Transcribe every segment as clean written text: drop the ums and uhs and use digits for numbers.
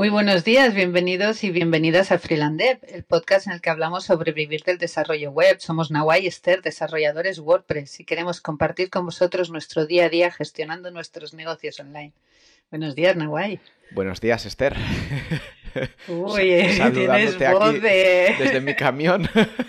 Muy buenos días, bienvenidos y bienvenidas a Freelandev, el podcast en el que hablamos sobre vivir del desarrollo web. Somos Nawai y Esther, desarrolladores WordPress, y queremos compartir con vosotros nuestro día a día gestionando nuestros negocios online. Buenos días, Nawai. Buenos días, Esther. Uy, tienes Saludándote voz aquí de... desde mi camión.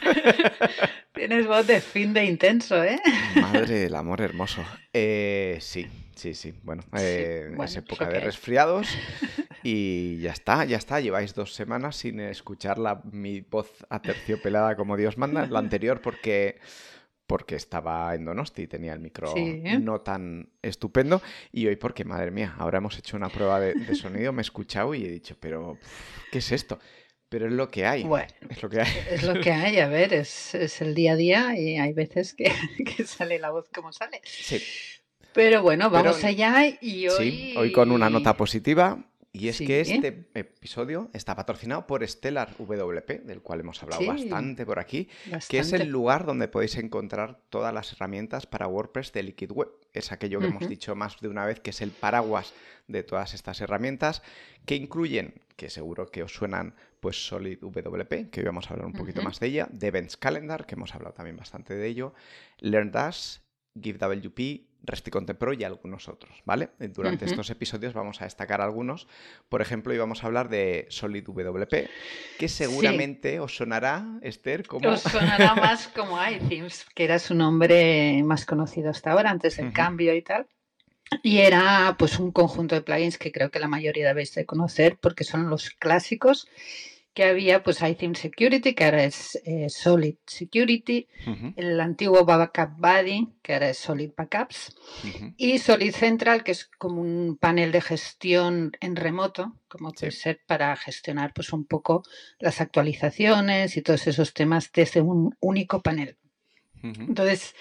Tienes voz de fin de intenso, ¿eh? Madre del amor hermoso. Sí. Bueno, Bueno, es es época lo de que hay. resfriados y ya está. Lleváis 2 semanas sin escuchar mi voz aterciopelada como Dios manda. La anterior porque estaba en Donosti y tenía el micro Sí. no tan estupendo. Y hoy porque, madre mía, ahora hemos hecho una prueba de sonido, me he escuchado y he dicho, pero ¿qué es esto? Pero es lo que hay. Bueno, Es lo que hay. es lo que hay, a ver, es el día a día y hay veces que sale la voz como sale. Sí. Pero bueno, Pero vamos allá y sí, hoy con una nota positiva. Y es que Sí, este episodio está patrocinado por Stellar WP, del cual hemos hablado sí, bastante por aquí, que es bastante. el lugar donde podéis encontrar todas las herramientas para WordPress de Liquid Web. Es aquello que hemos dicho más de una vez, que es el paraguas de todas estas herramientas, que incluyen, que seguro que os suenan, pues Solid WP, que hoy vamos a hablar un poquito más de ella, The Events Calendar, que hemos hablado también bastante de ello, LearnDash, GiveWP, Rest y Content Pro y algunos otros, ¿vale? Durante estos episodios vamos a destacar algunos. Por ejemplo, hoy vamos a hablar de Solid WP, que seguramente os sonará, Esther, como... Os sonará más como iThemes, que era su nombre más conocido hasta ahora, antes del cambio y tal. Y era pues un conjunto de plugins que creo que la mayoría debéis de conocer porque son los clásicos que había, pues iTheme Security, que ahora es Solid Security, el antiguo Backup Buddy, que ahora es Solid Backups, y Solid Central, que es como un panel de gestión en remoto, como puede ser para gestionar pues un poco las actualizaciones y todos esos temas desde un único panel. Entonces,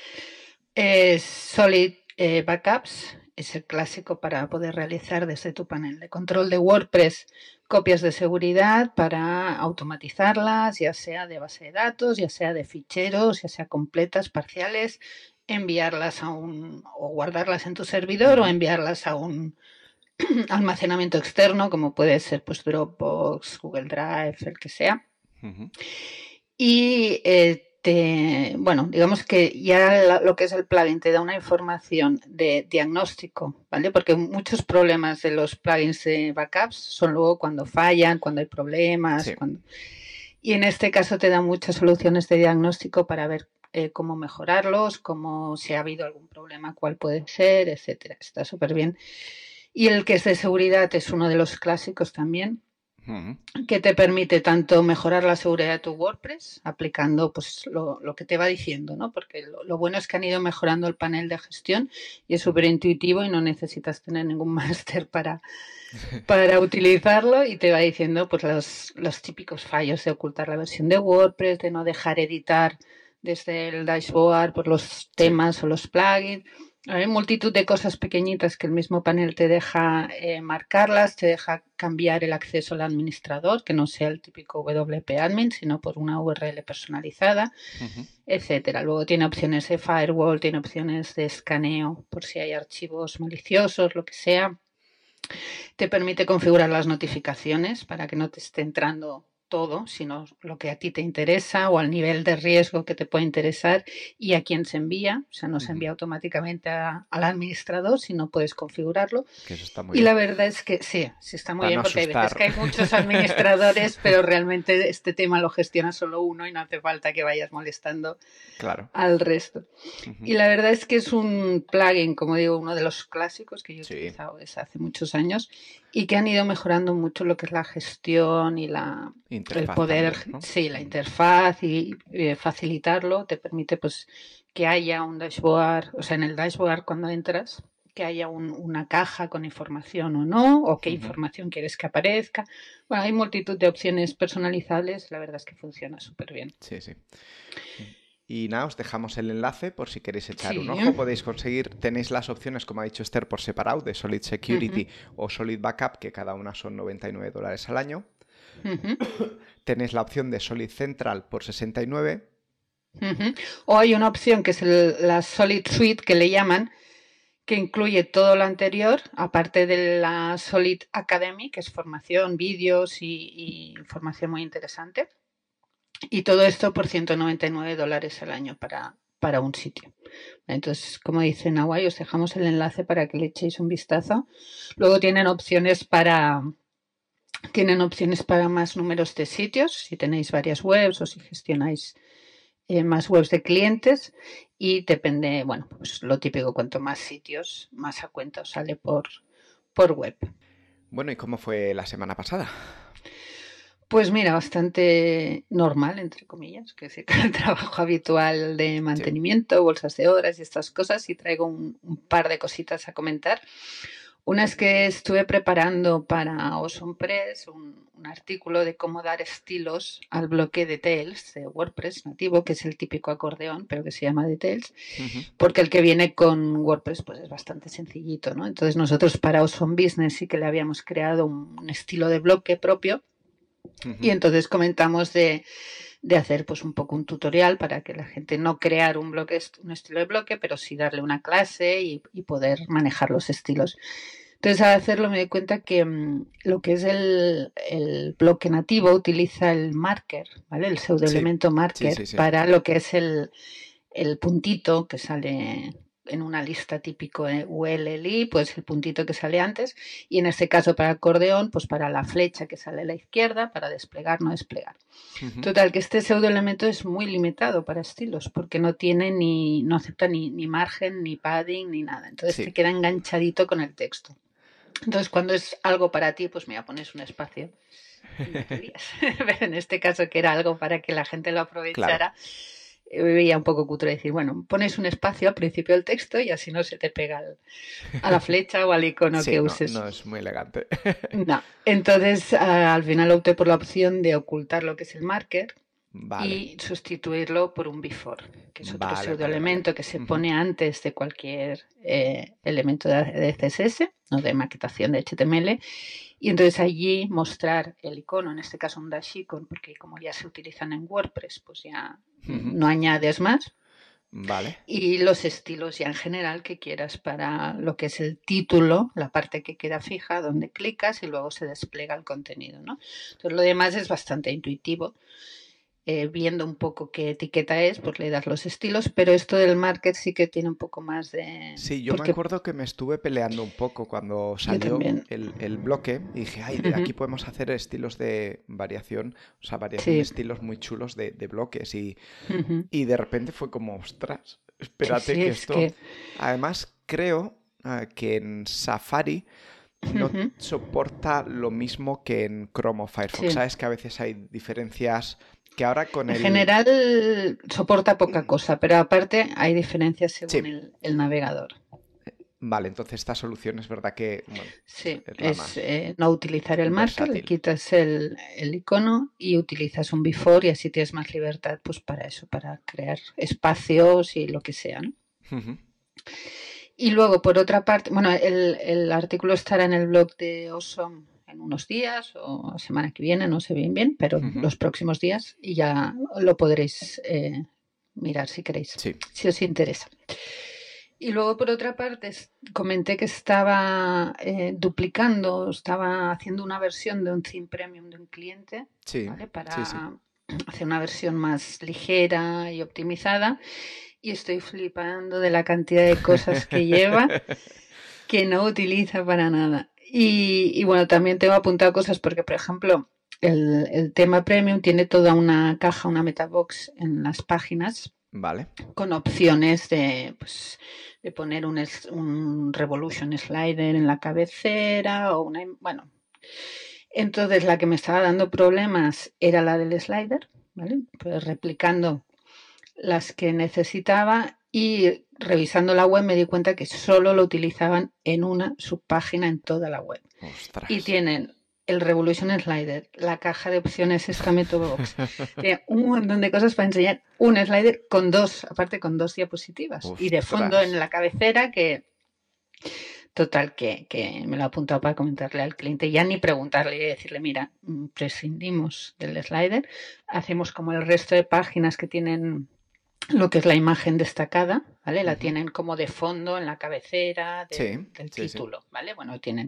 Solid Backups es el clásico para poder realizar desde tu panel de control de WordPress copias de seguridad para automatizarlas, ya sea de base de datos, ya sea de ficheros, ya sea completas, parciales, enviarlas o guardarlas en tu servidor o enviarlas a un almacenamiento externo, como puede ser pues Dropbox, Google Drive, el que sea. Y bueno, digamos que ya lo que es el plugin te da una información de diagnóstico, ¿vale? Porque muchos problemas de los plugins de backups son luego cuando fallan, cuando hay problemas. Sí. Y en este caso te da muchas soluciones de diagnóstico para ver cómo mejorarlos, cómo si ha habido algún problema, cuál puede ser, etcétera. Está súper bien. Y el que es de seguridad es uno de los clásicos también, que te permite tanto mejorar la seguridad de tu WordPress aplicando pues lo que te va diciendo, ¿no? Porque lo bueno es que han ido mejorando el panel de gestión y es súper intuitivo y no necesitas tener ningún máster para utilizarlo, y te va diciendo pues los típicos fallos de ocultar la versión de WordPress, de no dejar editar desde el dashboard por los temas o los plugins. Hay multitud de cosas pequeñitas que el mismo panel te deja marcarlas, te deja cambiar el acceso al administrador, que no sea el típico WP admin, sino por una URL personalizada, etcétera. Luego tiene opciones de firewall, tiene opciones de escaneo por si hay archivos maliciosos, lo que sea. Te permite configurar las notificaciones para que no te esté entrando todo, sino lo que a ti te interesa o al nivel de riesgo que te puede interesar y a quién se envía. O sea, no se envía automáticamente al administrador, sino puedes configurarlo. Que eso está muy Y bien. la verdad es que sí está muy Para bien, no porque hay veces asustar. que hay muchos administradores, pero realmente este tema lo gestiona solo uno y no hace falta que vayas molestando al resto. Y la verdad es que es un plugin, como digo, uno de los clásicos que yo he utilizado desde hace muchos años y que han ido mejorando mucho lo que es la gestión y el poder, también, ¿no? Sí, la interfaz y facilitarlo. Te permite pues que haya un dashboard, o sea, en el dashboard cuando entras, que haya una caja con información o no, o qué información quieres que aparezca. Bueno, hay multitud de opciones personalizables, la verdad es que funciona súper bien. Sí. Y nada, os dejamos el enlace por si queréis echar un ojo. Tenéis las opciones, como ha dicho Esther, por separado, de Solid Security o Solid Backup, que cada una son $99 al año. Tenéis la opción de Solid Central por $69. O hay una opción que es la Solid Suite, que le llaman, que incluye todo lo anterior, aparte de la Solid Academy, que es formación, vídeos y información muy interesante. Y todo esto por $199 al año para un sitio. Entonces, como dice Nawai, os dejamos el enlace para que le echéis un vistazo. Luego tienen opciones para más números de sitios, si tenéis varias webs o si gestionáis más webs de clientes, y depende, bueno, pues lo típico, cuanto más sitios, más a cuenta os sale por web. Bueno, ¿y cómo fue la semana pasada? Pues mira, bastante normal, entre comillas, que es el trabajo habitual de mantenimiento, bolsas de horas y estas cosas, y traigo un par de cositas a comentar. Una es que estuve preparando para Awesome Press un artículo de cómo dar estilos al bloque Details de WordPress nativo, que es el típico acordeón, pero que se llama Details, porque el que viene con WordPress pues es bastante sencillito, ¿no? Entonces nosotros para Awesome Business sí que le habíamos creado un estilo de bloque propio, y entonces comentamos de hacer pues un poco un tutorial para que la gente no crear un estilo de bloque, pero sí darle una clase y poder manejar los estilos. Entonces, al hacerlo me di cuenta que lo que es el bloque nativo utiliza el marker, ¿vale? El pseudoelemento marker para lo que es el puntito que sale en una lista típico de ULLI, pues el puntito que sale antes, y en este caso para acordeón, pues para la flecha que sale a la izquierda, para desplegar, no desplegar. Total, que este pseudoelemento es muy limitado para estilos, porque no acepta ni margen, ni padding, ni nada. Entonces te queda enganchadito con el texto. Entonces, cuando es algo para ti, pues mira, pones un espacio. Pero en este caso, que era algo para que la gente lo aprovechara, veía un poco cutre decir, bueno, pones un espacio al principio del texto y así no se te pega a la flecha o al icono que uses. No es muy elegante. No. Entonces, al final opté por la opción de ocultar lo que es el marker. Vale. Y sustituirlo por un before, que es otro pseudoelemento que se pone antes de cualquier elemento de CSS o de maquetación de HTML. Y entonces allí mostrar el icono, en este caso un dash icon, porque como ya se utilizan en WordPress, pues ya no añades más. Vale. Y los estilos ya en general que quieras para lo que es el título, la parte que queda fija, donde clicas y luego se despliega el contenido, ¿no? Entonces lo demás es bastante intuitivo. Viendo un poco qué etiqueta es, pues le das los estilos, pero esto del market sí que tiene un poco más de... Sí, yo me acuerdo que me estuve peleando un poco cuando salió el bloque y dije, ay, de aquí podemos hacer estilos de variación, o sea, variación de estilos muy chulos de bloques y de repente fue como, ostras, espérate que esto... Además, creo que en Safari no soporta lo mismo que en Chrome o Firefox. Sabes que a veces hay diferencias que ahora con en general soporta poca cosa, pero aparte hay diferencias según el navegador. Vale, entonces esta solución es verdad que... Bueno, es no utilizar el marker, le quitas el icono y utilizas un before y así tienes más libertad pues para eso, para crear espacios y lo que sea, ¿no? Y luego, por otra parte, bueno, el artículo estará en el blog de Awesome en unos días o la semana que viene, no sé bien, pero los próximos días, y ya lo podréis mirar si queréis, si os interesa. Y luego, por otra parte, comenté que estaba estaba haciendo una versión de un theme premium de un cliente, ¿vale? Para hacer una versión más ligera y optimizada. Y estoy flipando de la cantidad de cosas que lleva que no utiliza para nada. Y bueno, también tengo apuntado cosas porque, por ejemplo, el tema premium tiene toda una caja, una metabox en las páginas. Vale. Con opciones de poner un revolution slider en la cabecera o bueno. Entonces la que me estaba dando problemas era la del slider, ¿vale? Pues replicando las que necesitaba y revisando la web me di cuenta que solo lo utilizaban en una subpágina en toda la web. Ostras. Y tienen el Revolution Slider, la caja de opciones esta Metobox, tiene un montón de cosas para enseñar un slider con dos diapositivas. Ostras. Y de fondo en la cabecera que... Total, que me lo he apuntado para comentarle al cliente, ya ni preguntarle y decirle, mira, prescindimos del slider, hacemos como el resto de páginas que tienen lo que es la imagen destacada, ¿vale? La Ujú. tienen como de fondo en la cabecera Sí, del sí, sí. título, ¿vale? Bueno, tienen.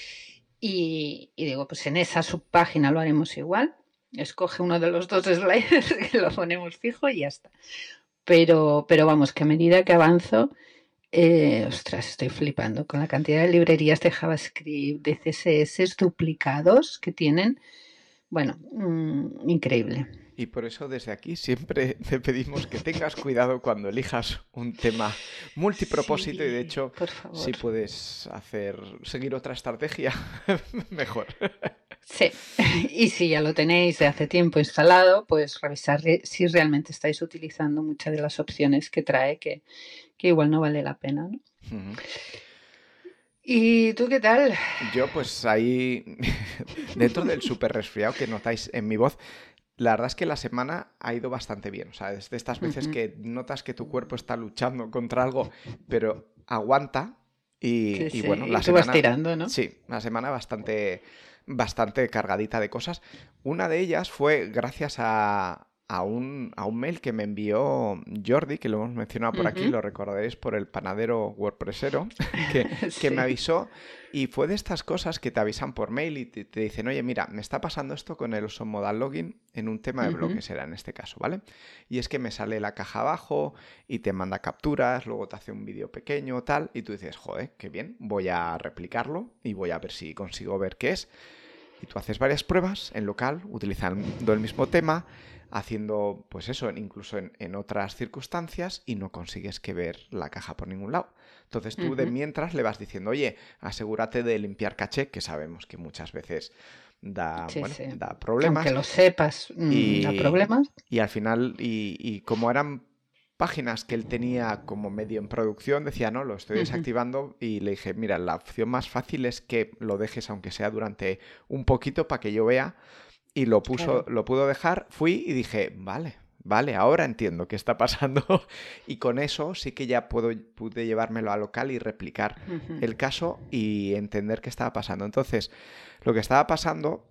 Y digo, pues en esa subpágina lo haremos igual. Escoge uno de los dos sliders que lo ponemos fijo y ya está. Pero vamos, que a medida que avanzo, ostras, estoy flipando con la cantidad de librerías de JavaScript, de CSS duplicados que tienen. Bueno, increíble. Y por eso desde aquí siempre te pedimos que tengas cuidado cuando elijas un tema multipropósito y de Sí, hecho, por favor. si puedes seguir otra estrategia, mejor. Sí, y si ya lo tenéis de hace tiempo instalado, pues revisar si realmente estáis utilizando muchas de las opciones que trae, que igual no vale la pena, ¿no? Ujú. ¿Y tú qué tal? Yo pues ahí, dentro del súper resfriado que notáis en mi voz, la verdad es que la semana ha ido bastante bien. O sea, es de estas veces Ujú. que notas que tu cuerpo está luchando contra algo, pero aguanta. Sí, Y sí, bueno, y la tú vas semana, tirando, ¿no? sí, la semana bastante cargadita de cosas. Una de ellas fue gracias a un mail que me envió Jordi, que lo hemos mencionado por aquí, Ujú. lo recordaréis por el panadero WordPressero, que me Sí. avisó y fue de estas cosas que te avisan por mail y te dicen, oye, mira, me está pasando esto con el Modal Login en un tema de Ujú. bloques, era en este caso, ¿vale? Y es que me sale la caja abajo y te manda capturas, luego te hace un vídeo pequeño, tal, y tú dices, joder, qué bien, voy a replicarlo y voy a ver si consigo ver qué es. Y tú haces varias pruebas en local, utilizando el mismo tema, haciendo, pues eso, incluso en otras circunstancias y no consigues que ver la caja por ningún lado. Entonces tú de Ujú. mientras le vas diciendo, oye, asegúrate de limpiar caché, que sabemos que muchas veces Sí, bueno, sí. da Aunque problemas. lo sepas, da Y, problemas. y al final, y como eran páginas que él tenía como medio en producción, decía, no, lo estoy Ujú. desactivando y le dije, mira, la opción más fácil es que lo dejes aunque sea durante un poquito para que yo vea y Claro. lo pudo dejar, fui y dije, vale, vale, ahora entiendo qué está pasando y con eso sí que ya pude llevármelo a local y replicar Ujú. el caso y entender qué estaba pasando. Entonces, lo que estaba pasando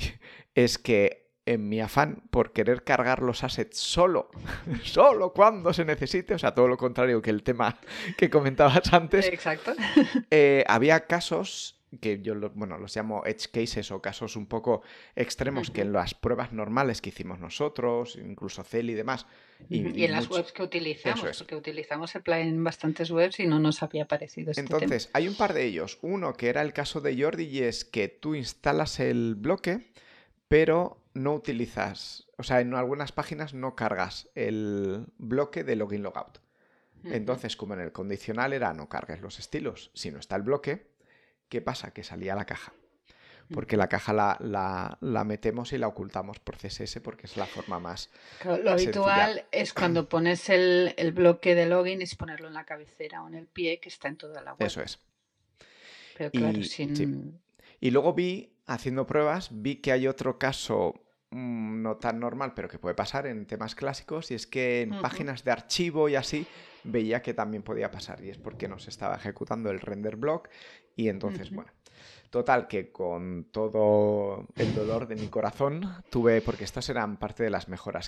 es que en mi afán por querer cargar los assets solo, solo cuando se necesite, o sea, todo lo contrario que el tema que comentabas antes, Exacto. había casos que yo bueno, los llamo edge cases o casos un poco extremos que Ujú. en las pruebas normales que hicimos nosotros, incluso Cel y demás, Y y en las mucho... webs que Eso utilizamos, es. porque utilizamos el plugin en bastantes webs y no nos había parecido este tema. Entonces, hay un par de ellos. Uno que era el caso de Jordi y es que tú instalas el bloque, pero no utilizas, o sea, en algunas páginas no cargas el bloque de login logout. Ujú. Entonces, como en el condicional era no cargues los estilos si no está el bloque, ¿qué pasa? Que salía la caja. Porque Ujú. la caja la metemos y la ocultamos por CSS porque es la forma más Claro, lo sencilla. habitual es cuando pones el bloque de login es ponerlo en la cabecera o en el pie que está en toda la web. Eso es. Pero claro, Y sí. sin... Y luego haciendo pruebas, vi que hay otro caso no tan normal, pero que puede pasar en temas clásicos, y es que en Ujú. páginas de archivo y así veía que también podía pasar, y es porque nos estaba ejecutando el render block, y entonces, Ujú. bueno, total que con todo el dolor de mi corazón tuve, porque estas eran parte de las mejoras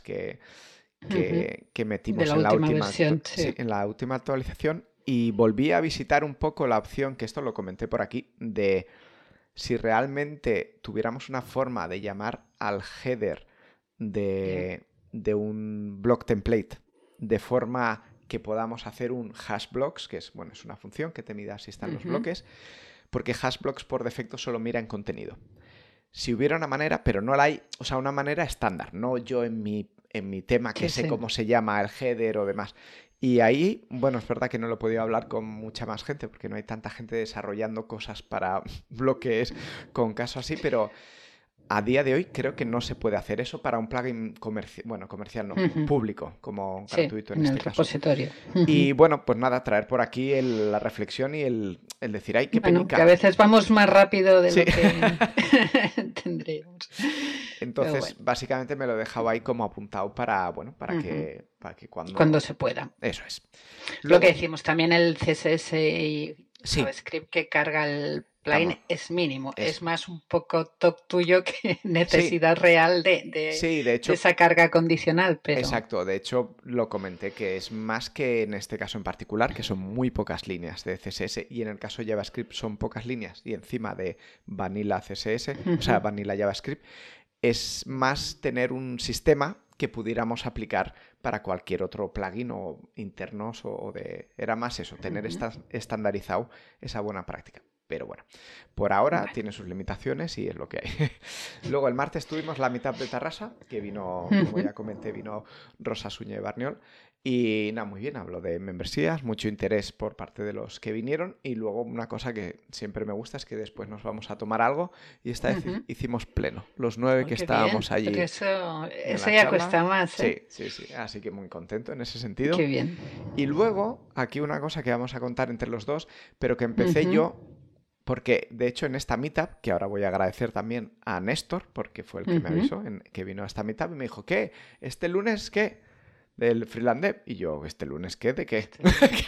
Ujú. que De metimos la en la última última, versión, sí. sí, en la última actualización, y volví a visitar un poco la opción, que esto lo comenté por aquí, de si realmente tuviéramos una forma de llamar al header Ya. de un block template de forma que podamos hacer un hash blocks, que es, bueno, es una función que te mida si están los Ujú. bloques, porque hash blocks por defecto solo mira en contenido. Si hubiera una manera, pero no la hay, o sea, una manera estándar, no yo en mi tema que Sí, sé sí. cómo se llama el header o demás. Y ahí, bueno, es verdad que no lo he podido hablar con mucha más gente porque no hay tanta gente desarrollando cosas para bloques con casos así, pero a día de hoy creo que no se puede hacer eso para un plugin comercial, bueno, comercial no, Ujú. público, como Sí, gratuito en en el este caso. repositorio. Y Ujú. bueno, pues nada, traer por aquí la reflexión y el decir, ay, qué Bueno, que a penica. veces vamos más rápido de Sí. lo que tendríamos. Pero Entonces, bueno, básicamente me lo dejaba ahí como apuntado para, bueno, ujú. para que Cuando cuando... se pueda. Eso es. Lo que Luego, decimos también el CSS y sí, JavaScript que carga el plugin Estamos, es mínimo, es, es más un poco toc tuyo que sí, necesidad real de sí, de hecho, esa carga condicional, pero... exacto. De hecho, lo comenté que es más que en este caso en particular, que son muy pocas líneas de CSS y en el caso de JavaScript son pocas líneas y encima de Vanilla CSS, o sea, Ujú, Vanilla JavaScript, es más tener un sistema que pudiéramos aplicar para cualquier otro plugin o internos o de... Era más eso, tener ujú. estandarizado esa buena práctica. Pero bueno, por ahora Vale. tiene sus limitaciones y es lo que hay. Luego el martes tuvimos la mitad de Tarrasa, que vino, como Ujú. ya comenté, vino Rosa Suñé y Barniol. Y nada, muy bien, habló de membresías, mucho interés por parte de los que vinieron. Y luego una cosa que siempre me gusta es que después nos vamos a tomar algo y esta vez Ujú. hicimos pleno. Los 9 Oh, que qué bien, estábamos pero allí eso, en eso la ya charla. cuesta más, ¿eh? Sí, sí, sí. Así que muy contento en ese sentido. Qué bien. Y luego, aquí una cosa que vamos a contar entre los dos, pero que empecé Ujú, yo, porque de hecho en esta meetup, que ahora voy a agradecer también a Néstor, porque fue el que me ujú. avisó, que vino a esta meetup y me dijo, ¿qué? ¿Este lunes qué? Del Freelandev. Y yo, ¿este lunes qué? ¿De qué? Este lunes.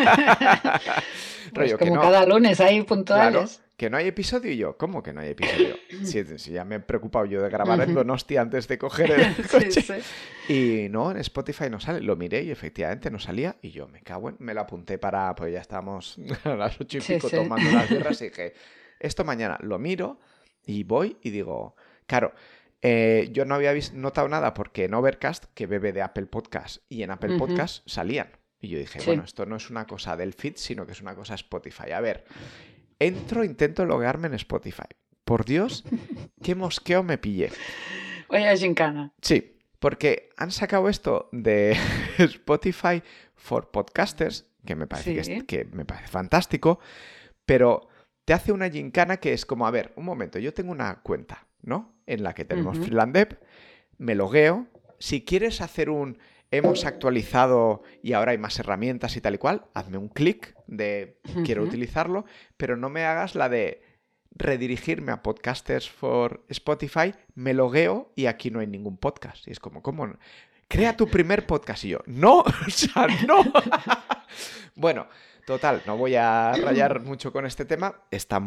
Pues Rollo que como no. cada lunes hay Claro, puntuales. que no hay episodio y yo, ¿cómo que no hay episodio? Si ya me he preocupado yo de grabar en Ujú. Donosti antes de coger el Sí, coche. sí. Y no, en Spotify no sale. Lo miré y efectivamente no salía. Y yo, me cago en... Me lo apunté para... Pues ya estábamos a las 8:00 Sí, sí. tomando las birras y dije, esto mañana lo miro y voy y digo, claro, yo no había notado nada porque en Overcast, que bebe de Apple Podcast, y en Apple Ujú. Podcast salían. Y yo dije, bueno, Sí. esto no es una cosa del feed, sino que es una cosa Spotify. A ver, entro, intento loguearme en Spotify. Por Dios, qué mosqueo me pillé. Oye, gincana. Sí, porque han sacado esto de Spotify for Podcasters, que me parece Sí. que me parece fantástico, pero te hace una gincana que es como, a ver, un momento, yo tengo una cuenta, ¿no? En la que tenemos Ujú, Freelandev, me logueo. Si quieres hacer un hemos actualizado y ahora hay más herramientas y tal y cual, hazme un clic de quiero ujú. utilizarlo, pero no me hagas la de redirigirme a Podcasters for Spotify, me logueo y aquí no hay ningún podcast. Y es como, ¿cómo? Crea tu primer podcast. Y yo, no, o sea, no. Bueno, total, no voy a rayar mucho con este tema.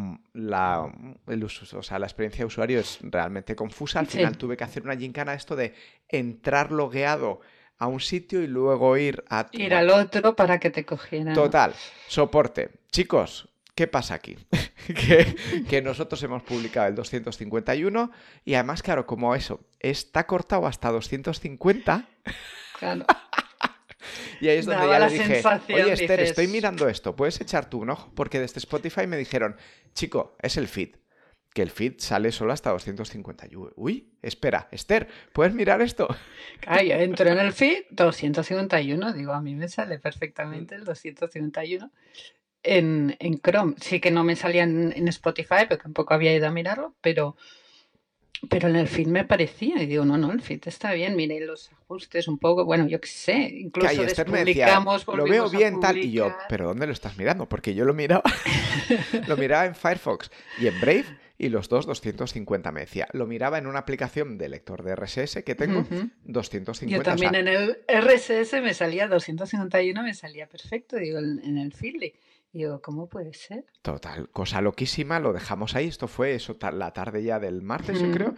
O sea, la experiencia de usuario es realmente confusa. Al final Sí. tuve que hacer una gincana esto de entrar logueado a un sitio y luego ir a... Ir Bueno, al otro para que te cogiera. total, soporte. Chicos, ¿qué pasa aquí? que nosotros hemos publicado el 251 y además, claro, como eso está cortado hasta 250 Claro. y ahí es donde Daba ya le la dije, oye sensación, Esther, estoy dices. mirando esto, ¿puedes echar tú un ojo? Porque desde Spotify me dijeron, chico, es el feed. Que el feed sale solo hasta 250. Y uy, espera, Esther, ¿puedes mirar esto? Claro, yo entro en el feed 251, digo, a mí me sale perfectamente el 251 en Chrome. Sí que no me salía en Spotify, porque tampoco había ido a mirarlo, pero en el feed me parecía. Y digo, no, no, el feed está bien, miré los ajustes un poco, bueno, yo qué sé, Que ahí incluso Esther me decía, despublicamos, lo veo volvimos a bien tal, y yo, publicar. ¿pero dónde lo estás mirando? Porque yo lo miraba, lo miraba en Firefox y en Brave y los dos 250 me decía. Lo miraba en una aplicación de lector de RSS que tengo, Ujú. Yo 250, o también sea, en el RSS me salía 251, me salía perfecto, digo, en el Feedly. Digo, ¿cómo puede ser? total, cosa loquísima, lo dejamos ahí. Esto fue eso, la tarde ya del martes, yo creo. Ujú.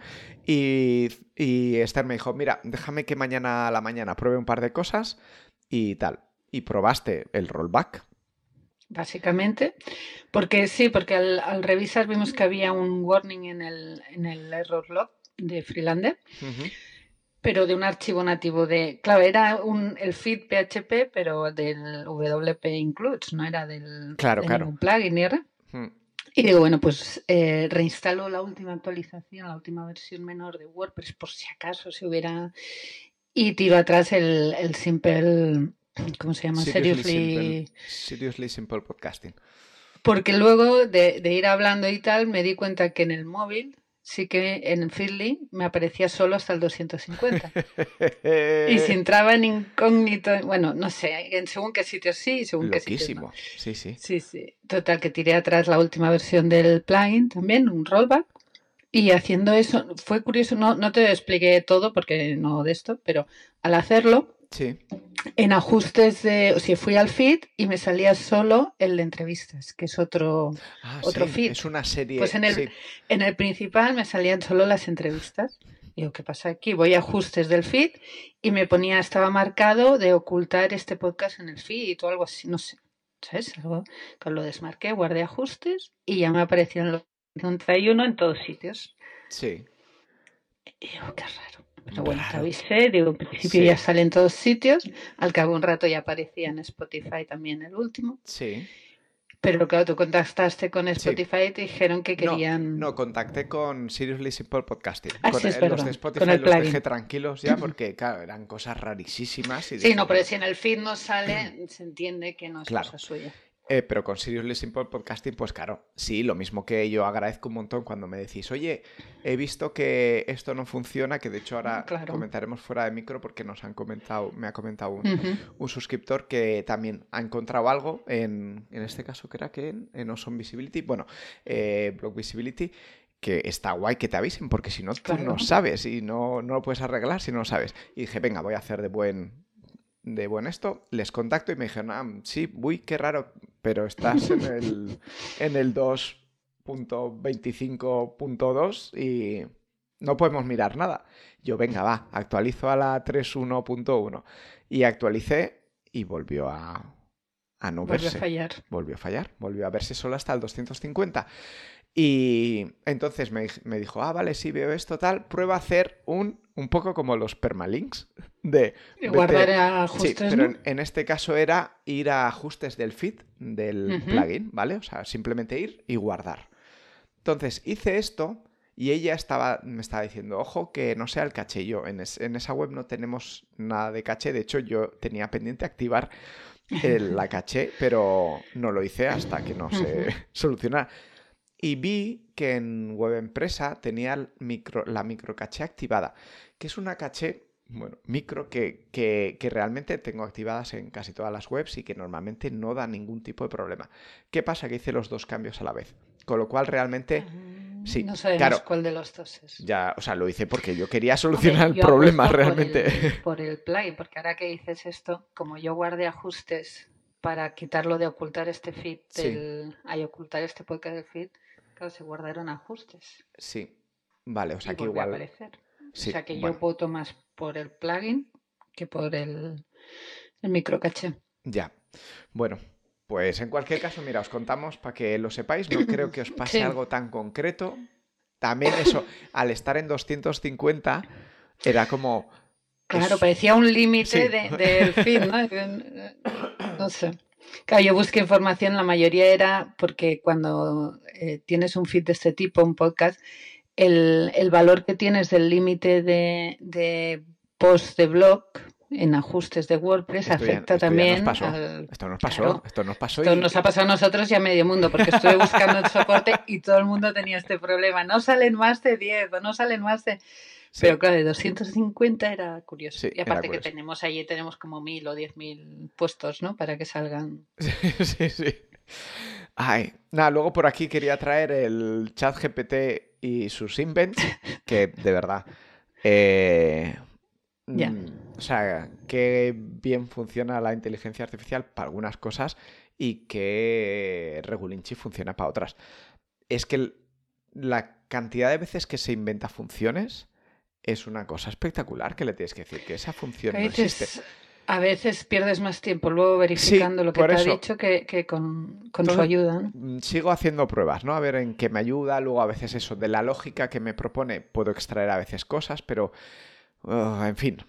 Y Esther me dijo, mira, déjame que mañana a la mañana pruebe un par de cosas y tal. Y probaste el rollback. Básicamente, porque sí, porque al revisar vimos que había un warning en el error log de Freelander, Ujú. pero de un archivo nativo de, claro, era el feed PHP, pero del WP includes, no era Claro, de claro. ningún plugin ni era. Mm. Y digo, bueno, pues reinstalo la última actualización, la última versión menor de WordPress, por si acaso se hubiera... Y tiro atrás el simple, ¿cómo se llama? Seriously. Seriously simple podcasting. Porque luego de ir hablando y tal, me di cuenta que en el móvil, sí que en Feedly me aparecía solo hasta el 250. Y si entraba en incógnito, bueno, no sé, en según qué sitios sí y según qué sitios no. Loquísimo. Sí, sí. Sí, sí. Total, que tiré atrás la última versión del plugin también, un rollback. Y haciendo eso, fue curioso, no te expliqué todo porque no de esto, pero al hacerlo, Sí. en ajustes o sea, fui al feed y me salía solo el de entrevistas, que es otro sí, feed. es una serie. Pues en el principal me salían solo las entrevistas. Digo, ¿qué pasa aquí? Voy a ajustes del feed y me ponía, estaba marcado de ocultar este podcast en el feed o algo así, no sé. ¿Sabes? Algo que lo desmarqué, guardé ajustes y ya me aparecieron los 31 en todos sitios. Sí. Y digo, qué raro. Pero bueno, te Raro. avisé, digo, en principio ya sale en todos sitios. Al cabo de un rato ya aparecía en Spotify también el último. Sí. Pero claro, tú contactaste con Spotify y te dijeron que querían... No, contacté con Seriously Simple Podcasting. Sí, es Los de verdad, Spotify con el los plugin. dejé tranquilos ya porque, claro, eran cosas rarísimas. Y Sí, dije, no, pero bueno, si en el feed no sale, se entiende que no es claro. cosa suya. Pero con Seriously Simple Podcasting, pues claro, sí, lo mismo que yo agradezco un montón cuando me decís, oye, he visto que esto no funciona, que de hecho ahora comentaremos fuera de micro porque me ha comentado un suscriptor que también ha encontrado algo en este caso que era que en Awesome Visibility, bueno, Blog Visibility, que está guay que te avisen, porque si no, tú no sabes y no lo puedes arreglar si no lo sabes. Y dije, venga, voy a hacer de buen esto, les contacto y me dijeron, sí, uy, qué raro, pero estás en el 2.25.2 y no podemos mirar nada. Yo, venga, va, actualizo a la 3.1.1 y actualicé y volvió a no verse. Volvió a fallar, volvió a verse solo hasta el 250. Y entonces me dijo, vale, sí, veo esto, tal, prueba a hacer un poco como los permalinks de guardar a ajustes, sí, pero en este caso era ir a ajustes del feed del plugin, ¿vale? O sea, simplemente ir y guardar. Entonces hice esto y ella me estaba diciendo, ojo, que no sea el caché. Yo, en esa web no tenemos nada de caché. De hecho, yo tenía pendiente activar la caché, pero no lo hice hasta que no se solucionara. Y vi que en Web Empresa tenía la microcaché activada, que es una caché, bueno, micro que realmente tengo activadas en casi todas las webs y que normalmente no da ningún tipo de problema. ¿Qué pasa? Que hice los dos cambios a la vez, con lo cual realmente... Sí, no sabemos cuál de los dos es. Ya, o sea, lo hice porque yo quería solucionar el problema realmente. Por el plugin, porque ahora que dices esto, como yo guardé ajustes para quitarlo de ocultar este feed, ocultar este podcast del feed, claro, se guardaron ajustes. Sí, vale, o sea que igual... aparecer. Sí, o sea que yo voto más por el plugin que por el microcaché. Ya, bueno, pues en cualquier caso, mira, os contamos para que lo sepáis, no creo que os pase algo tan concreto. También eso, al estar en 250, era como... Claro, parecía un límite del feed, ¿no? No sé. Claro, yo busqué información, la mayoría era porque cuando tienes un feed de este tipo, un podcast, el valor que tienes del límite de post de blog en ajustes de WordPress afecta también Esto nos pasó. Esto nos ha pasado a nosotros y a medio mundo, porque estuve buscando el soporte y todo el mundo tenía este problema. No salen más de 10 o no salen más de... Sí. Pero claro, de 250 era curioso. Sí, y aparte que tenemos como 1000 o 10.000 puestos, ¿no? Para que salgan. Sí. Ay, nada, luego por aquí quería traer el ChatGPT y sus invents, que de verdad... O sea, qué bien funciona la inteligencia artificial para algunas cosas y qué Regulinchi funciona para otras. Es que la cantidad de veces que se inventa funciones es una cosa espectacular que le tienes que decir, que esa función no existe. A veces pierdes más tiempo luego verificando lo que te ha dicho que con su ayuda, ¿no? Sigo haciendo pruebas, ¿no? A ver en qué me ayuda. Luego a veces eso, de la lógica que me propone, puedo extraer a veces cosas, pero en fin.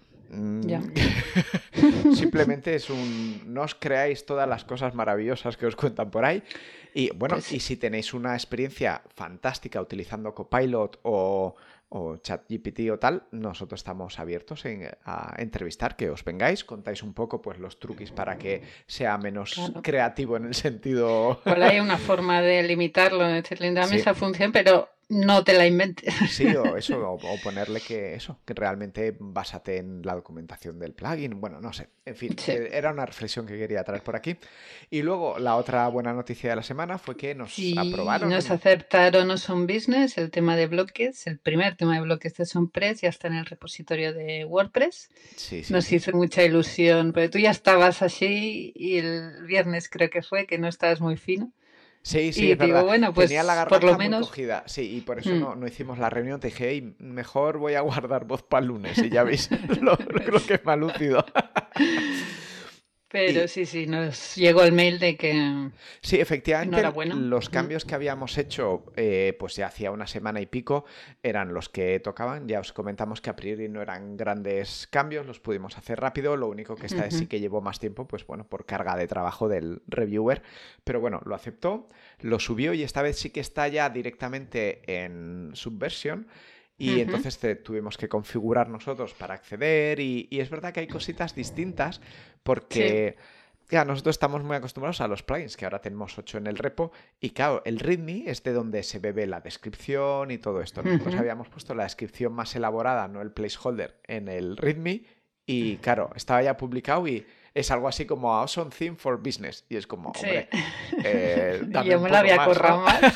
Simplemente es no os creáis todas las cosas maravillosas que os cuentan por ahí. Y bueno, pues... y si tenéis una experiencia fantástica utilizando Copilot o ChatGPT o tal, nosotros estamos abiertos a entrevistar, que os vengáis, contáis un poco pues los truquis para que sea menos creativo en el sentido... Pues hay una forma de limitarlo, de decirle, dame esa función, pero no te la inventes. Sí, o eso, o ponerle que realmente básate en la documentación del plugin. Bueno, no sé. En fin, Sí. era una reflexión que quería traer por aquí. Y luego, la otra buena noticia de la semana fue que nos Sí, aprobaron. nos aceptaron Awesome Business, el tema de bloques, el primer tema de bloques de SoundPress, ya está en el repositorio de WordPress. Sí, sí. Nos hizo mucha ilusión, pero tú ya estabas así y el viernes creo que fue, que no estabas muy fino. Sí, sí, Y es verdad. digo, bueno, Tenía la pues por garganta lo muy menos... cogida. Sí, y por eso Mm, no hicimos la reunión. Te dije, "Ey, mejor voy a guardar voz para el lunes". Y ya veis lo que me ha lucido. Pero Y, sí, nos llegó el mail de que sí, efectivamente, enhorabuena. los cambios que habíamos hecho, pues ya hacía una semana y pico, eran los que tocaban. Ya os comentamos que a priori no eran grandes cambios, los pudimos hacer rápido. Lo único que esta vez sí que llevó más tiempo, pues bueno, por carga de trabajo del reviewer. Pero bueno, lo aceptó, lo subió y esta vez sí que está ya directamente en Subversion. Y entonces tuvimos que configurar nosotros para acceder y es verdad que hay cositas distintas Sí. porque ya, nosotros estamos muy acostumbrados a los plugins, que ahora tenemos 8 en el repo, y claro, el README es de donde se bebe la descripción y todo esto. Nosotros habíamos puesto la descripción más elaborada, no el placeholder, en el README, y claro, estaba ya publicado y es algo así como Awesome Theme for Business. Y es como, Sí. hombre, Y dame yo un me la poco había más, currado ¿no? más.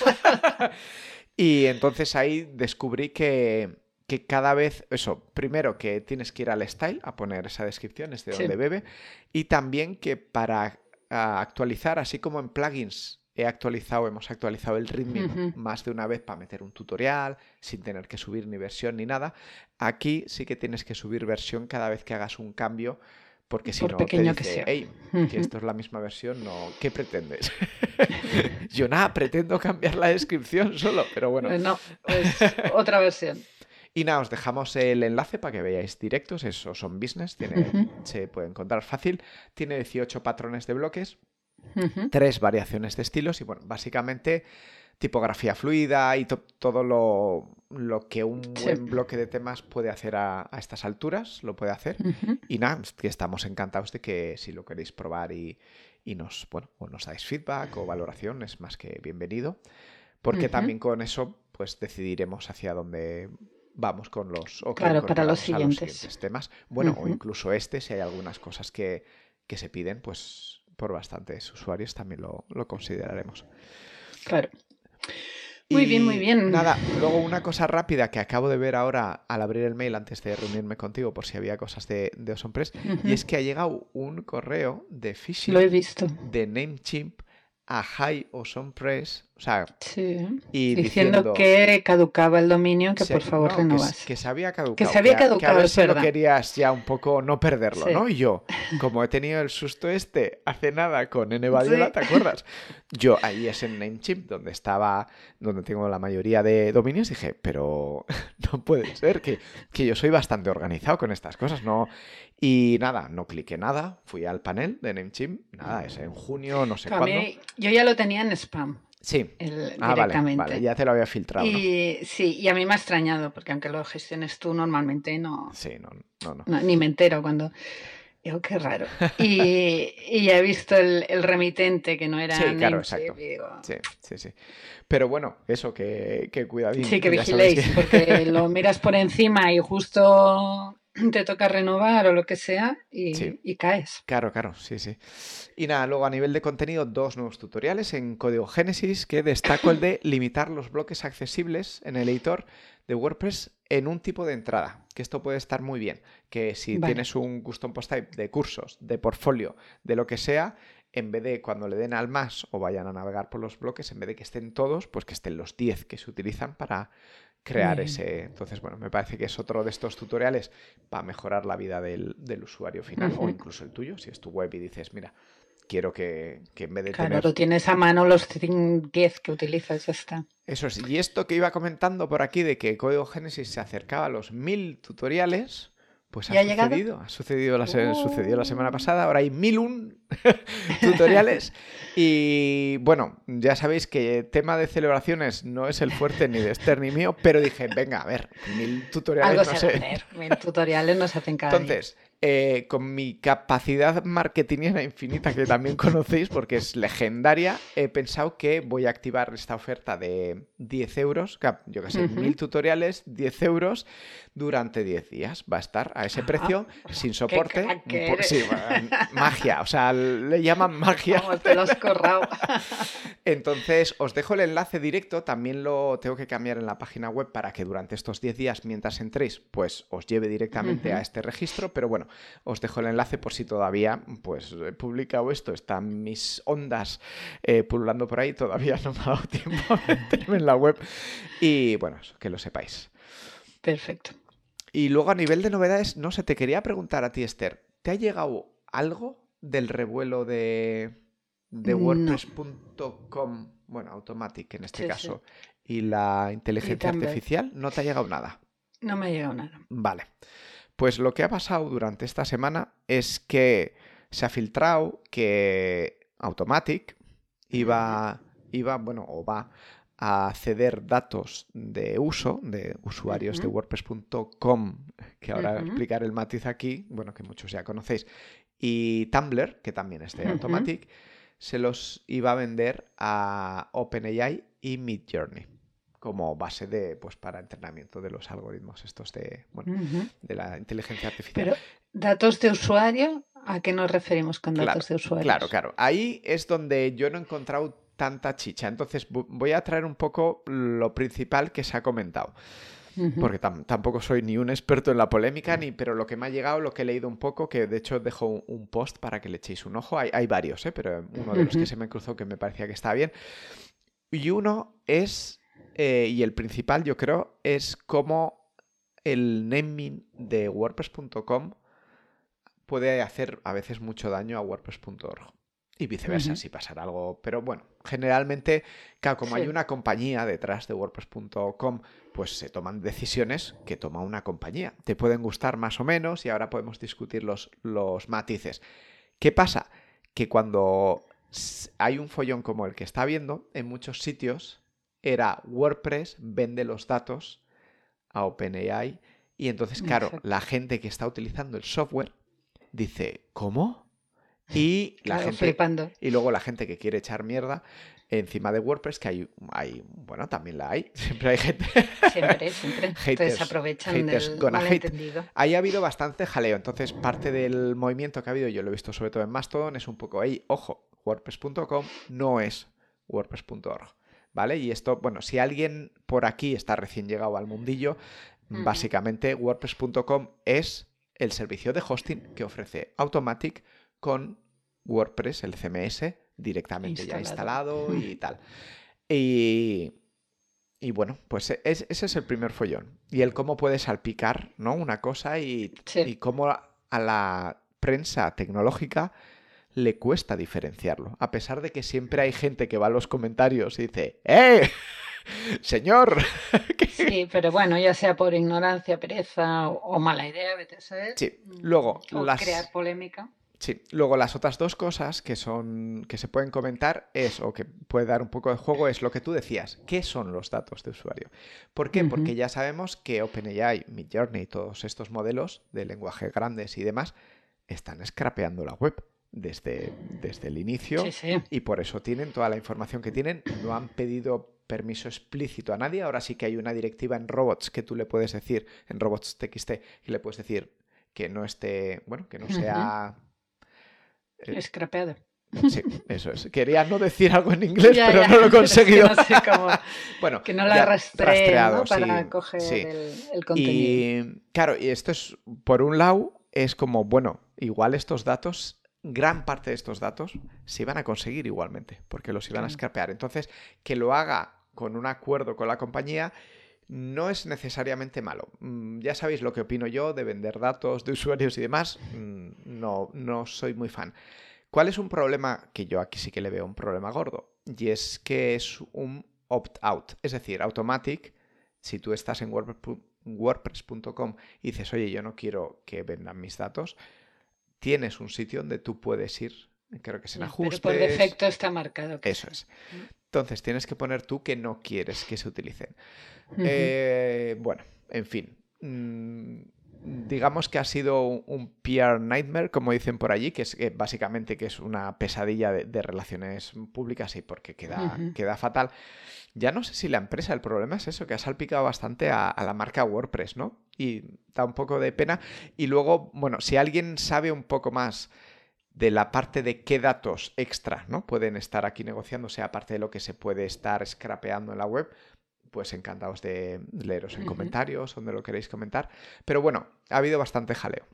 Y entonces ahí descubrí que cada vez, eso, primero que tienes que ir al style a poner esa descripción, es de Sí. donde bebe, y también que para actualizar, así como en plugins hemos actualizado el README más de una vez para meter un tutorial sin tener que subir ni versión ni nada, aquí sí que tienes que subir versión cada vez que hagas un cambio. Porque si Por no, te pequeño que dice, sea. hey, que esto es la misma versión, no, ¿qué pretendes? Yo nada, pretendo cambiar la descripción solo, pero bueno. No, es otra versión. Y nada, os dejamos el enlace para que veáis directos, eso son business, se puede encontrar fácil. Tiene 18 patrones de bloques, 3 variaciones de estilos y bueno, básicamente tipografía fluida y todo lo que un buen bloque de temas puede hacer a estas alturas, lo puede hacer. Y nada, que estamos encantados de que si lo queréis probar y nos, bueno, o nos dais feedback o valoración, es más que bienvenido. Porque también con eso, pues decidiremos hacia dónde vamos con los, o que Claro, para los incorporamos a los siguientes. siguientes temas. Bueno, o incluso si hay algunas cosas que se piden, pues por bastantes usuarios también lo consideraremos. Claro. Muy bien, muy bien. Nada, luego una cosa rápida que acabo de ver ahora al abrir el mail antes de reunirme contigo por si había cosas de AwesomePress, y es que ha llegado un correo de phishing Lo he visto. de Namecheap a Hi AwesomePress, o sea, sí. y diciendo que caducaba el dominio, que por favor renovas. que se había caducado. Que se había caducado, que a ver es si verdad. lo querías ya un poco no perderlo, ¿no? Y yo, como he tenido el susto hace nada con Nevadiola, ¿te acuerdas? Yo ahí es en Namecheap, donde tengo la mayoría de dominios, dije, pero no puede ser, que yo soy bastante organizado con estas cosas, ¿no? Y nada, no cliqué nada, fui al panel de Namecheap, nada, es en junio, no sé cuándo. Yo ya lo tenía en spam. Sí. Directamente. Vale, ya te lo había filtrado, ¿no? Sí, y a mí me ha extrañado, porque aunque lo gestiones tú normalmente no... Sí, no. Ni me entero cuando... Digo, qué raro. Y ya he visto el remitente, que no era sí, claro, Namecheap, exacto. y digo... Sí. Pero bueno, eso, que cuidadín. Sí, que vigiléis, porque lo miras por encima y justo te toca renovar o lo que sea y caes. Claro, sí. Y nada, luego a nivel de contenido, 2 nuevos tutoriales en código Génesis, que destaco el de limitar los bloques accesibles en el editor de WordPress en un tipo de entrada, que esto puede estar muy bien, que si tienes un custom post type de cursos, de portfolio, de lo que sea, en vez de cuando le den al más o vayan a navegar por los bloques, en vez de que estén todos, pues que estén los 10 que se utilizan para crear ese. Entonces, bueno, me parece que es otro de estos tutoriales para mejorar la vida del usuario final o incluso el tuyo, si es tu web y dices, mira, quiero que en vez de claro, tener... tú tienes a mano los 10 que utilizas, ya está. Eso es. Y esto que iba comentando por aquí de que Código Génesis se acercaba a los 1000 tutoriales, pues sucedió la semana pasada. Ahora hay 1001 tutoriales. Y bueno, ya sabéis que tema de celebraciones no es el fuerte ni de Esther ni mío, pero dije, venga, a ver, 1000 tutoriales Algo no sé. 1000 tutoriales no se hacen cada Entonces, con mi capacidad marketingiana infinita, que también conocéis porque es legendaria, he pensado que voy a activar esta oferta de 10 euros, yo que sé, 1000 tutoriales, 10 euros durante 10 días. Va a estar a ese precio, sin soporte. Sí, magia, o sea, le llaman magia. Vamos, te lo has corrado. Entonces, os dejo el enlace directo, también lo tengo que cambiar en la página web para que durante estos 10 días, mientras entréis, pues os lleve directamente a este registro, pero bueno, os dejo el enlace por si todavía, pues he publicado esto, están mis ondas pululando por ahí, todavía no me ha dado tiempo a meterme en la web y bueno, eso, que lo sepáis. Perfecto. Y luego a nivel de novedades, no sé, te quería preguntar a ti, Esther, ¿te ha llegado algo del revuelo de WordPress.com, bueno, Automatic en este caso, y la inteligencia artificial? ¿No te ha llegado nada? No me ha llegado nada. Vale. Pues lo que ha pasado durante esta semana es que se ha filtrado que Automatic va a ceder datos de uso de usuarios de WordPress.com, que ahora explicaré el matiz aquí, bueno, que muchos ya conocéis, y Tumblr, que también es de Automatic, se los iba a vender a OpenAI y Midjourney como base de, pues, para entrenamiento de los algoritmos estos de, bueno, de la inteligencia artificial. Pero, ¿datos de usuario? ¿A qué nos referimos con datos de usuario? Claro. Ahí es donde yo no he encontrado tanta chicha. Entonces voy a traer un poco lo principal que se ha comentado. Porque tampoco soy ni un experto en la polémica, pero lo que me ha llegado, lo que he leído un poco, que de hecho dejo un post para que le echéis un ojo. Hay varios, pero uno de los que se me cruzó que me parecía que estaba bien. Y uno es... y el principal, yo creo, es cómo el naming de WordPress.com puede hacer a veces mucho daño a WordPress.org. Y viceversa, si pasara algo. Pero bueno, generalmente, claro, como hay una compañía detrás de WordPress.com, pues se toman decisiones que toma una compañía. Te pueden gustar más o menos y ahora podemos discutir los matices. ¿Qué pasa? Que cuando hay un follón como el que está habiendo, en muchos sitios era WordPress vende los datos a OpenAI y entonces, claro, la gente que está utilizando el software dice, ¿cómo? Y la gente flipando. Y luego la gente que quiere echar mierda encima de WordPress, que hay bueno, también la hay. Siempre hay gente. Siempre. Entonces aprovechan del malentendido. Ahí ha habido bastante jaleo. Entonces, parte del movimiento que ha habido, yo lo he visto sobre todo en Mastodon, es un poco, ojo, WordPress.com no es WordPress.org. ¿Vale? Y esto, bueno, si alguien por aquí está recién llegado al mundillo, básicamente WordPress.com es el servicio de hosting que ofrece Automatic con WordPress, el CMS, directamente ya instalado y tal. Y bueno, pues ese es el primer follón. Y el cómo puede salpicar, ¿no? Una cosa y cómo a la prensa tecnológica le cuesta diferenciarlo. A pesar de que siempre hay gente que va a los comentarios y dice ¡eh! ¡Señor! Sí, pero bueno, ya sea por ignorancia, pereza o mala idea, vete a saber. Sí, luego crear polémica. Sí, luego las otras dos cosas que se pueden comentar o que puede dar un poco de juego es lo que tú decías. ¿Qué son los datos de usuario? ¿Por qué? Porque ya sabemos que OpenAI, Midjourney y todos estos modelos de lenguaje grandes y demás están scrapeando la web desde el inicio y por eso tienen toda la información que tienen. No han pedido permiso explícito a nadie. Ahora sí que hay una directiva en robots que tú le puedes decir, en robots.txt, que le puedes decir que no esté, bueno, que no sea... Scrapeado. Sí, eso es. Quería no decir algo en inglés, pero no lo he conseguido. Es que no sé cómo... bueno, que no la rastreado, ¿no? Para sí, coger sí. el contenido. Y claro, y esto es, por un lado, es como, bueno, igual estos datos, gran parte de estos datos se iban a conseguir igualmente, porque los iban a scrapear. Entonces, que lo haga con un acuerdo con la compañía no es necesariamente malo. Ya sabéis lo que opino yo de vender datos de usuarios y demás. No soy muy fan. ¿Cuál es un problema que yo aquí sí que le veo un problema gordo? Y es que es un opt-out. Es decir, Automatic, si tú estás en WordPress.com y dices, oye, yo no quiero que vendan mis datos, tienes un sitio donde tú puedes ir, creo que es en ajustes. Pero por defecto está marcado. Eso es. Entonces tienes que poner tú que no quieres que se utilicen. Bueno, en fin. digamos que ha sido un PR nightmare, como dicen por allí, que es básicamente que es una pesadilla de relaciones públicas y porque queda fatal. Ya no sé si la empresa, el problema es eso, que ha salpicado bastante a la marca WordPress, ¿no? Y da un poco de pena. Y luego, bueno, si alguien sabe un poco más de la parte de qué datos extra, ¿no?, pueden estar aquí negociándose, aparte de lo que se puede estar scrapeando en la web, pues encantados de leeros en comentarios, donde lo queréis comentar. Pero bueno, ha habido bastante jaleo.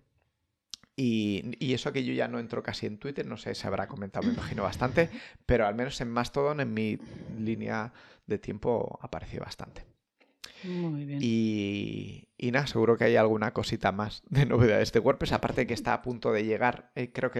Y eso que yo ya no entro casi en Twitter, no sé, se habrá comentado, me imagino, bastante, pero al menos en Mastodon, en mi línea de tiempo, apareció bastante. Muy bien. Y nada, seguro que hay alguna cosita más de novedades de WordPress, aparte de que está a punto de llegar,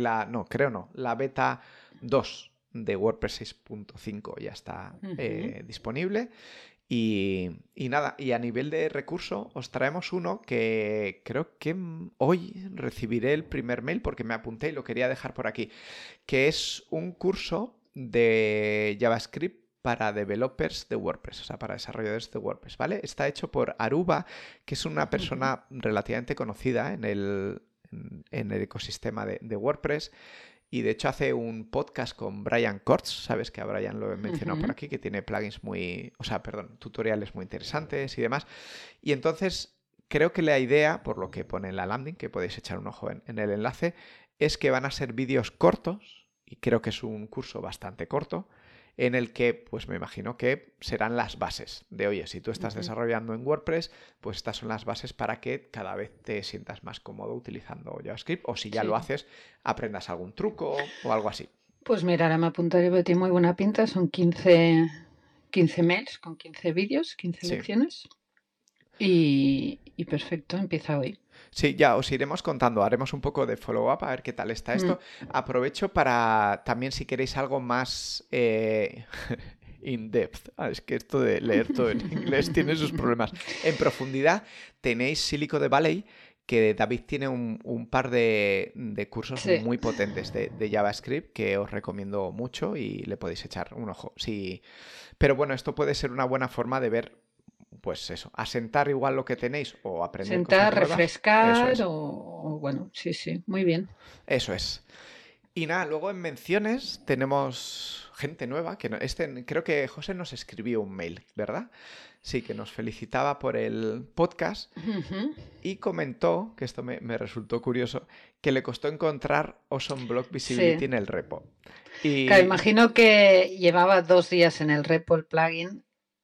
la beta 2 de WordPress 6.5 ya está disponible. Y nada, y a nivel de recurso os traemos uno que creo que hoy recibiré el primer mail porque me apunté y lo quería dejar por aquí, que es un curso de JavaScript para developers de WordPress, o sea, para desarrolladores de WordPress, ¿vale? Está hecho por Aruba, que es una persona relativamente conocida en el ecosistema de WordPress. Y de hecho hace un podcast con Brian Kortz, sabes que a Brian lo he mencionado por aquí, que tiene tutoriales muy interesantes y demás. Y entonces creo que la idea, por lo que pone en la landing, que podéis echar un ojo en el enlace, es que van a ser vídeos cortos, y creo que es un curso bastante corto, en el que, pues me imagino que serán las bases de, oye, si tú estás desarrollando en WordPress, pues estas son las bases para que cada vez te sientas más cómodo utilizando JavaScript, o si ya lo haces, aprendas algún truco o algo así. Pues mira, ahora me apuntaré, porque tiene muy buena pinta, son 15 mails con 15 vídeos, 15 lecciones. Y perfecto, empieza hoy. Sí, ya os iremos contando, haremos un poco de follow-up a ver qué tal está esto. Aprovecho para también, si queréis algo más in-depth, es que esto de leer todo en inglés tiene sus problemas. En profundidad tenéis Silicon Valley, que David tiene un par de cursos muy potentes de JavaScript que os recomiendo mucho y le podéis echar un ojo. Sí. Pero bueno, esto puede ser una buena forma de ver, pues eso, asentar igual lo que tenéis o aprender cosas nuevas. Refrescar o bueno, sí, muy bien. Eso es. Y nada, luego en menciones tenemos gente nueva, que creo que José nos escribió un mail, ¿verdad? Sí, que nos felicitaba por el podcast y comentó, que esto me resultó curioso, que le costó encontrar Awesome Block Visibility en el repo. Claro, imagino que llevaba 2 días en el repo el plugin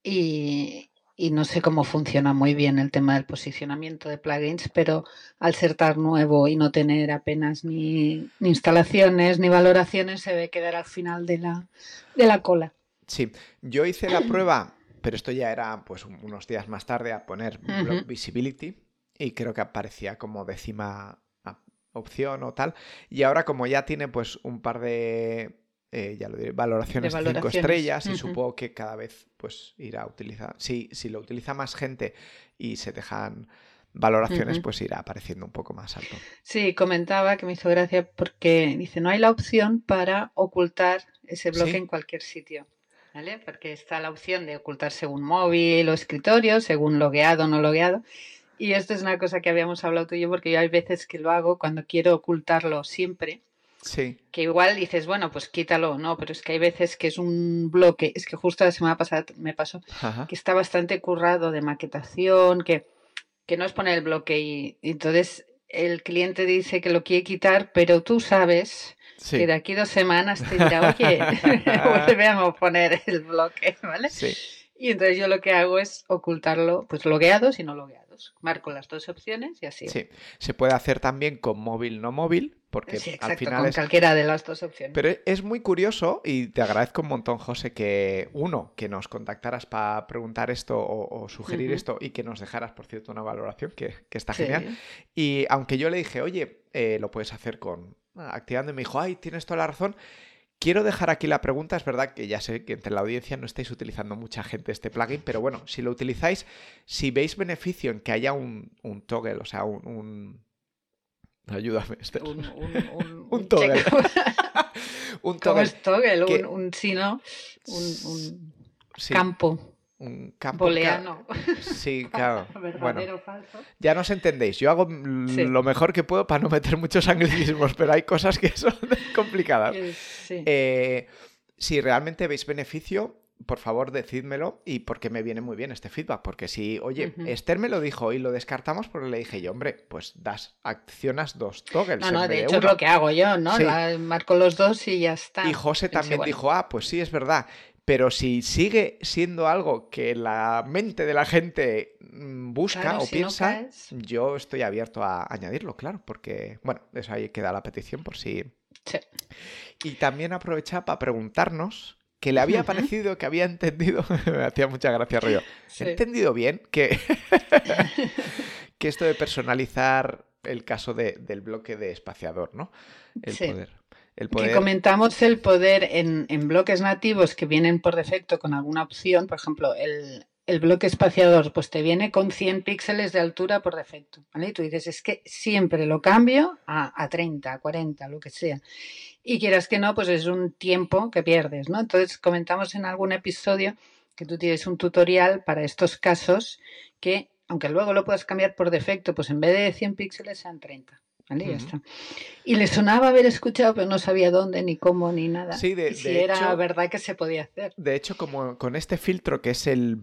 y no sé cómo funciona muy bien el tema del posicionamiento de plugins, pero al ser tan nuevo y no tener apenas ni instalaciones ni valoraciones, se debe quedar al final de la cola. Sí, yo hice la prueba, pero esto ya era pues unos días más tarde, a poner Block Visibility y creo que aparecía como 10ª opción o tal. Y ahora, como ya tiene pues un par de ya lo diré, valoraciones de 5 estrellas y supongo que cada vez pues irá a utilizar, si lo utiliza más gente y se dejan valoraciones, pues irá apareciendo un poco más alto. Sí, comentaba que me hizo gracia porque dice, no hay la opción para ocultar ese bloque en cualquier sitio, ¿vale? Porque está la opción de ocultar según móvil o escritorio, según logueado o no logueado. Y esto es una cosa que habíamos hablado tú y yo, porque yo hay veces que lo hago cuando quiero ocultarlo siempre. Sí. Que igual dices, bueno, pues quítalo, no, pero es que hay veces que es un bloque, es que justo la semana pasada me pasó, que está bastante currado de maquetación, que no es poner el bloque y entonces el cliente dice que lo quiere quitar, pero tú sabes que de aquí 2 semanas te dirá, oye, vuelve a poner el bloque, ¿vale? Sí. Y entonces yo lo que hago es ocultarlo, pues logueados y no logueados. Marco las 2 opciones y así. Sí, se puede hacer también con móvil, no móvil, porque sí, exacto, al final con cualquiera de las 2 opciones. Pero es muy curioso y te agradezco un montón, José, que nos contactaras para preguntar esto o sugerir esto y que nos dejaras, por cierto, una valoración que está genial. Y aunque yo le dije, oye, lo puedes hacer activando, y me dijo, ay, tienes toda la razón. Quiero dejar aquí la pregunta, es verdad que ya sé que entre la audiencia no estáis utilizando mucha gente este plugin, pero bueno, si lo utilizáis, si veis beneficio en que haya un toggle, o sea, ayúdame, Esther. Un toggle. Un toggle. ¿Cómo es toggle? Un campo. un campo... Booleano. Sí, claro. Verdadero o falso. Ya nos entendéis. Yo hago lo mejor que puedo para no meter muchos anglicismos, pero hay cosas que son complicadas. Sí. Si realmente veis beneficio, por favor, decídmelo, y porque me viene muy bien este feedback. Porque si, oye, Esther me lo dijo y lo descartamos porque le dije yo, hombre, pues accionas 2 toggles. No, en vez de de hecho uno. es lo que hago yo, ¿no? Sí. Marco los 2 y ya está. Y José también bueno, dijo, pues sí, es verdad. Pero si sigue siendo algo que la mente de la gente busca claro, o si piensa, no yo estoy abierto a añadirlo, claro, porque, bueno, eso ahí queda la petición por si... Sí. Y también aprovechaba para preguntarnos que le había parecido, que había entendido, me hacía mucha gracia, rollo, Sí. he entendido bien que, que esto de personalizar el caso del bloque de espaciador, ¿no? El poder. Que comentamos el poder en bloques nativos que vienen por defecto con alguna opción, por ejemplo, el bloque espaciador pues te viene con 100 píxeles de altura por defecto, ¿vale? Y tú dices, es que siempre lo cambio a 30, a 40, lo que sea. Y quieras que no, pues es un tiempo que pierdes, ¿no? Entonces comentamos en algún episodio que tú tienes un tutorial para estos casos que, aunque luego lo puedas cambiar por defecto, pues en vez de 100 píxeles sean 30. ¿Vale? Ya está. Y le sonaba haber escuchado, pero no sabía dónde, ni cómo, ni nada. Sí, y si era hecho, verdad que se podía hacer. De hecho, como con este filtro que es el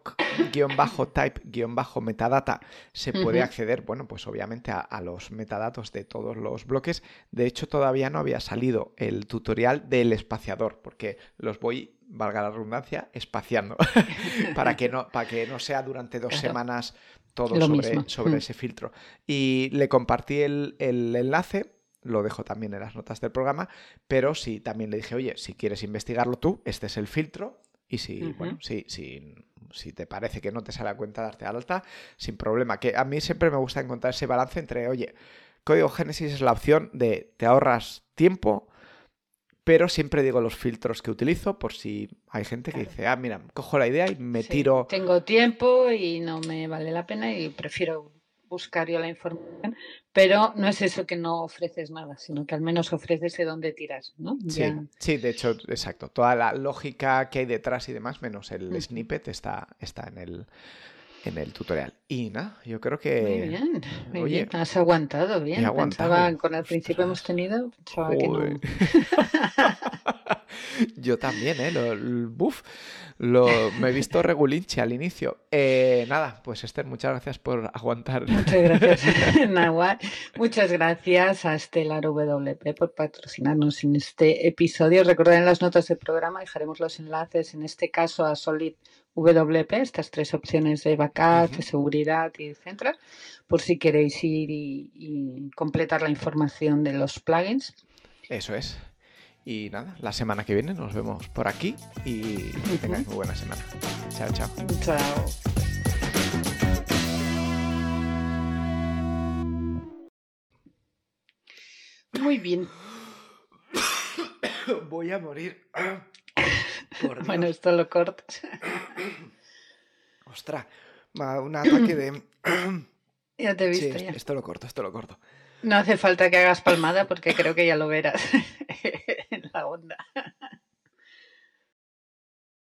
block-type-metadata, se puede acceder, bueno, pues obviamente a los metadatos de todos los bloques. De hecho, todavía no había salido el tutorial del espaciador, porque los voy, valga la redundancia, espaciando, para que no sea durante 2 semanas todo sobre ese filtro. Y le compartí el enlace, lo dejo también en las notas del programa, pero sí, también le dije, oye, si quieres investigarlo tú, este es el filtro, y si, bueno, si te parece que no te sale a cuenta darte alta, sin problema. Que a mí siempre me gusta encontrar ese balance entre, oye, Código Génesis es la opción de te ahorras tiempo, pero siempre digo los filtros que utilizo por si hay gente que dice, mira, cojo la idea y me tiro... Tengo tiempo y no me vale la pena y prefiero buscar yo la información, pero no es eso que no ofreces nada, sino que al menos ofreces de dónde tiras, ¿no? Sí, de hecho, exacto. Toda la lógica que hay detrás y demás, menos el snippet, está en el tutorial. Y nada, yo creo que... Muy bien. Has aguantado bien. He aguantado. Pensaba, con el principio hemos tenido, pensaba que no. Yo también, me he visto regulinche al inicio. Nada, pues Esther, muchas gracias por aguantar. Muchas gracias, Nahual. Muchas gracias a Stellar WP por patrocinarnos en este episodio. Recordad en las notas del programa, dejaremos los enlaces, en este caso a Solid WP, estas 3 opciones de backup, de seguridad y etcétera, por si queréis ir y completar la información de los plugins. Eso es. Y nada, la semana que viene nos vemos por aquí y que tengáis muy buena semana. Chao, chao. Chao. Muy bien. Voy a morir. Bueno, esto lo cortas. Ostras, un ataque de... Ya te he visto. Sí, ya. Esto lo corto. No hace falta que hagas palmada porque creo que ya lo verás en la onda.